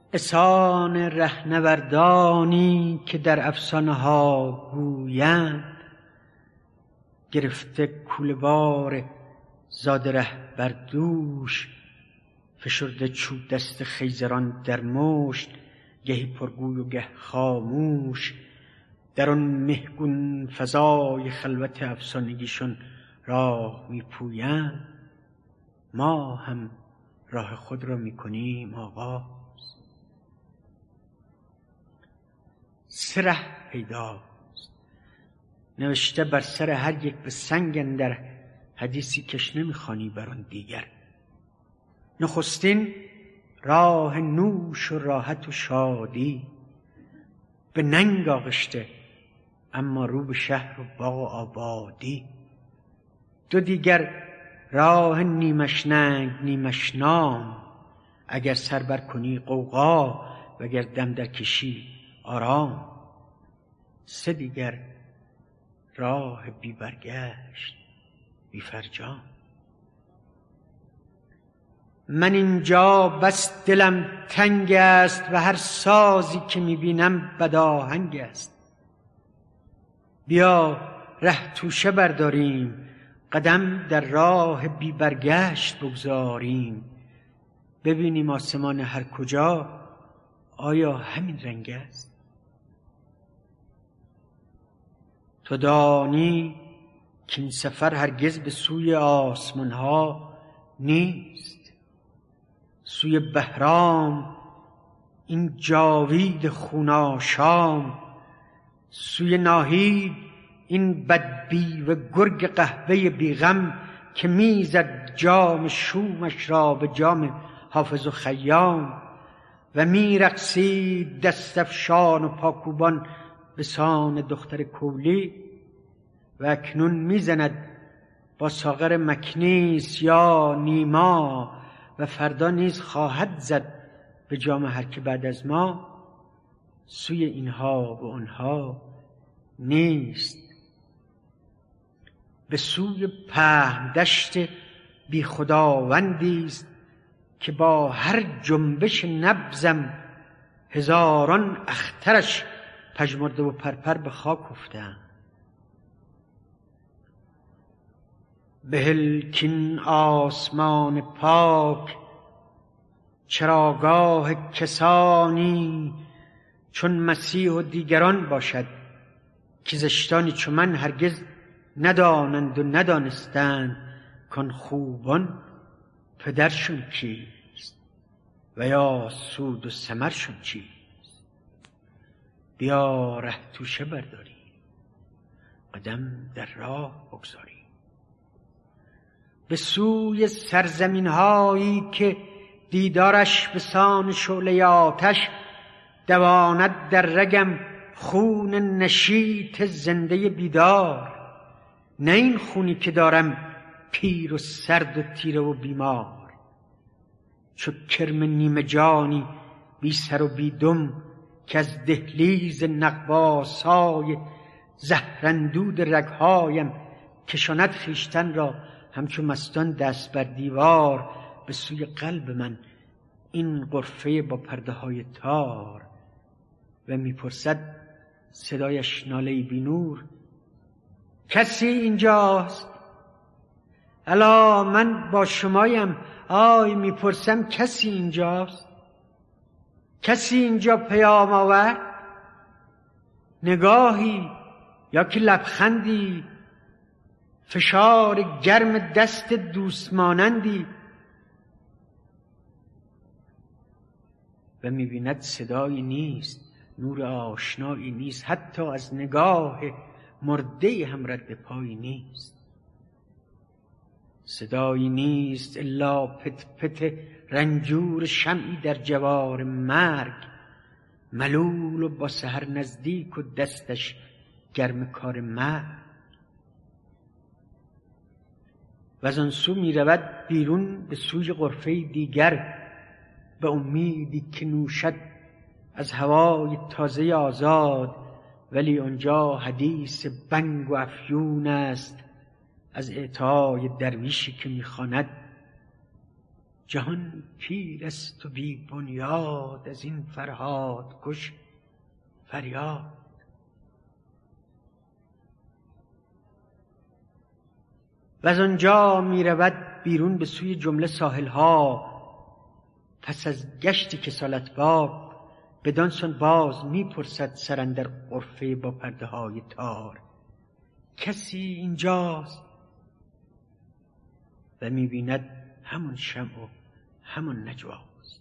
اسان رهنوردانی که در افسانه ها گویند، گرفته کوله‌بار زاد ره بر دوش، فشرده چوب دست خیزران در مشت، گهی پرگوی و گه خاموش. در آن مهگون فضای خلوت افسانگیشون راه میپویند، ما هم راه خود را میکنیم آغاز. سه ره پیداست نوشته بر سر هر یک به سنگ اندر، حدیثی کش نمیخوانی بر آن دیگر. نخستین راه نوش و راحت و شادی، به ننگ آغشته اما رو به شهر و باغ و آبادی. دو دیگر راه نیمش ننگ نیمش نام، اگر سر بر کنی غوغا وگر دم در کشی آرام. سه دیگر راه بی برگشت بی فرجام. من اینجا بس دلم تنگ است و هر سازی که میبینم بداهنگ است. بیا ره توشه برداریم، قدم در راه بی برگشت بگذاریم. ببینیم آسمان هر کجا آیا همین رنگ است؟ تو دانی که این سفر هرگز به سوی آسمان ها نیست. سوی بهرام این جاوید خوناشام، سوی ناهید این بدبی و گرگ قهوه بیغم، که میزد جام شومش را به جام حافظ و خیام. و میرقصید دستفشان و پاکوبان به سان دختر کولی، و اکنون میزند با ساغر مکنیس یا نیما، و فردا نیز خواهد زد به جام هر که بعد از ما. سوی اینها و اونها نیست. به سوی پهن دشت بی خداوندی است، که با هر جنبش نبضم هزاران اخترش پژمرده و پرپر به خاک افتند. بهل کین آسمان پاک چراگاه کسانی، چون مسیح و دیگران باشد، که زشتانی چون من هرگز ندانند و ندانستند کان خوبان پدرشون کیست و یا سود و ثمرشون چیست. بیا ره توشه برداری، قدم در راه بگذاری، به سوی سرزمین هایی که دیدارش به سان شعله آتش، دواند در رگم خون نشیط زنده بیدار. نه این خونی که دارم پیر و سرد و تیره و بیمار، چو کرم نیمه جانی بی سر و بی دم، که از دهلیز نغواسای زهراندود رگهایم کشاند خویشتن را همچون مستان دست بر دیوار به سوی قلب من این غرفه با پرده های تار. و میپرسد صدایش ناله بی نور، کسی اینجاست؟ الا من با شمایم. آی میپرسم کسی اینجاست؟ کسی اینجا پیام آورد؟ نگاهی یا که لبخندی، فشار گرم دست دوست مانندی. و میبیند صدایی نیست، نور آشنایی نیست، حتی از نگاه مرده هم رد پایی نیست. صدایی نیست الا پت پت رنجور شمعی در جوار مرگ، ملول و با سحر نزدیک و دستش گرم کار مرگ. و از آن سو می رود بیرون به سوی غرفه دیگر، به امیدی که نوشد از هوای تازه آزاد. ولی آنجا حدیث بنگ و افیون است از اعطای درویشی که میخواند جهان پیر است و بی بنیاد، از این فرهاد کش فریاد. و از آنجا می رود بیرون به سوی جمله ساحلها، پس از گشت کسالت باب بدان سان باز می پرسد سر اندر غرفه با پرده های تار، کسی اینجاست؟ و می بیند همون شمع و همون نجواست.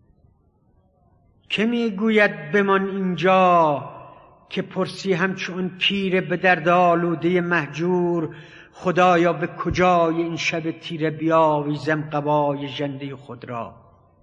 که می گوید بمان اینجا، که پرسی همچون پیر به درد آلوده مهجور، خدایا به کجای این شب تیره بیاویزم قبای ژنده خود را.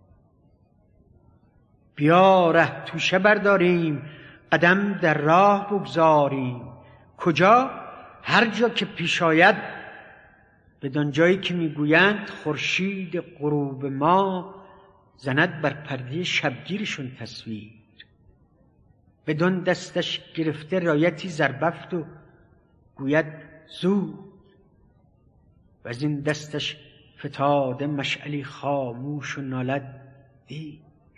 بیا ره توشه برداریم، قدم در راه بگذاریم. کجا؟ هر جا که پیش آید، بدان جایی که میگویند خورشید غروب ما زند بر پرده شبگیرشون تصویر. بدان دستش گرفته رایتی زربفت و گوید زود، و از این دستش فتاده مشعلی خاموش و نالد دیر.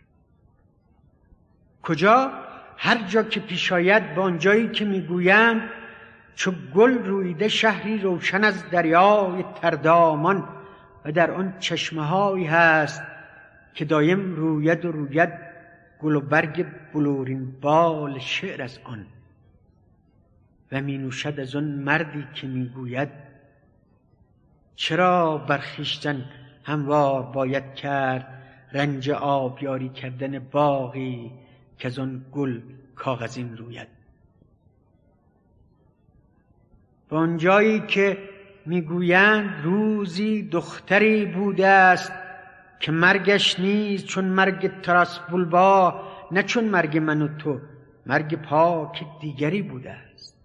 کجا؟ هر جا که پیش آید، با آنجایی که میگویند چو گل رویده شهری روشن از دریای تردامان، و در آن چشمه هایی هست که دایم روید و روید گل و برگ بلورین بال شعر از آن. و می نوشد از آن مردی که میگوید چرا بر خویشتن هموار باید کرد رنج آبیاری کردن باغی که از آن گل کاغذین روید. و آنجایی که میگویند روزی دختری بوده است که مرگش نیست چون مرگ تراس بولبا، نه چون مرگ من و تو، مرگ پاک دیگری بوده است.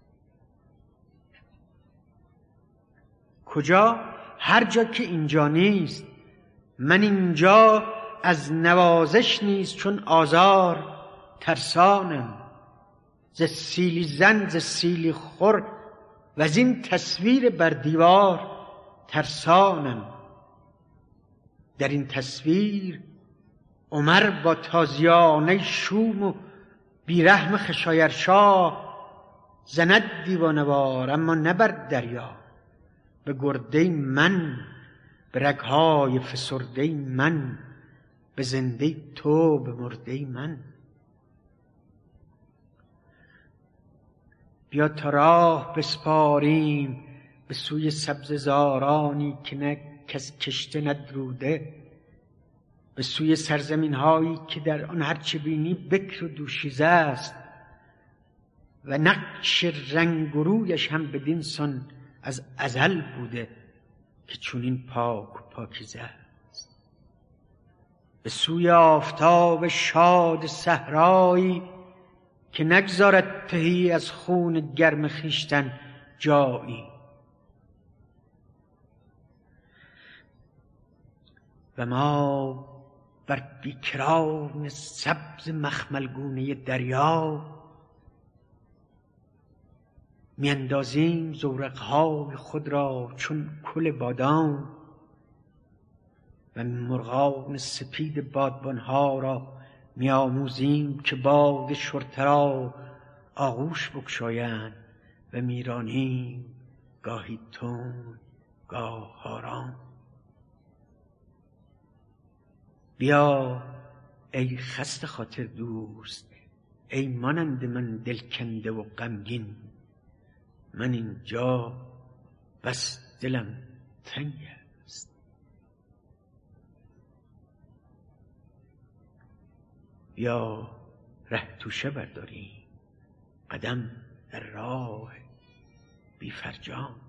کجا؟ هر جا که اینجا نیست. من اینجا از نوازش نیست چون آزار ترسانم، ز سیلی زن ز سیلی خور و از این تصویر بر دیوار ترسانم. در این تصویر عمر با تازیانه شوم و بیرحم خشایرشاه زند دیوانوار، اما نه بر دریا، به گرده من، به رگهای فسرده من، به زنده تو، به مرده من. بیا تا راه بسپاریم به سوی سبززارانی که نه کس کشته ندروده، به سوی سرزمین هایی که در آن هرچه بینی بکر و دوشیزه است، و نقش رنگ و رویش هم بدین سان از ازل بوده که چونین پاک و پاکیزه است. به سوی آفتاب شاد صحرایی که نگذارد تهی از خون گرم خویشتن جایی، و ما بر بیکران سبز مخملگونه دریا میاندازیم زورقهای خود را چون کل بادام، و مرغان سپید بادبانها را میآموزیم که باد شرطه را آغوش بگشایند، و میرانیم گاهی تند گاه آرام. بیا ای خسته خاطر دوست، ای مانند من دلکنده و غمگین، من اینجا بس دلم تنگ است. بیا ره توشه برداریم، قدم در راه بی فرجام.